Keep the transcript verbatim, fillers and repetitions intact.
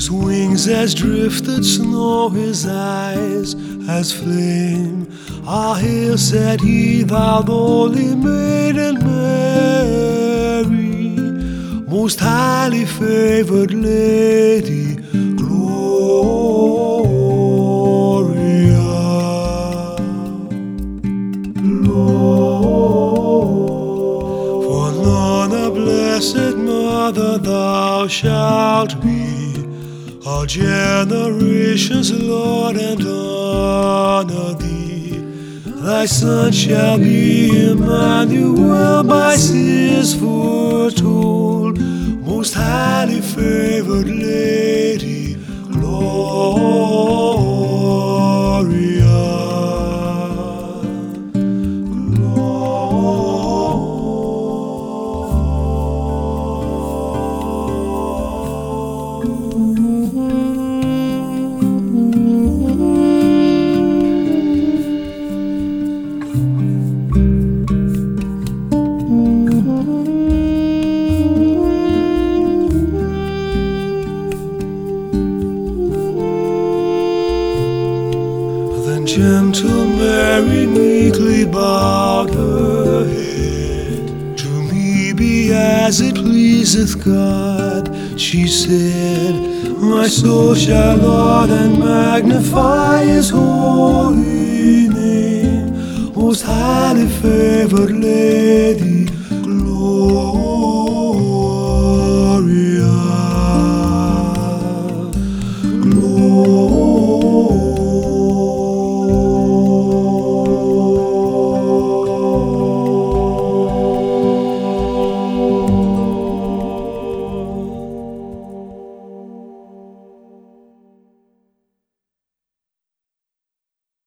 His wings as drifted snow, his eyes as flame. Ah, hail, said he, thou holy Maiden Mary, most highly favored Lady Gloria. For none a blessed mother thou shalt be, all generations, Lord, and honor thee. Thy son shall be Emmanuel, by seers foretold, most highly favored Lady Gloria. Gentle Mary meekly bowed her head. To me be as it pleaseth God, she said. My soul shall laud and magnify His holy name, most highly favored Lady.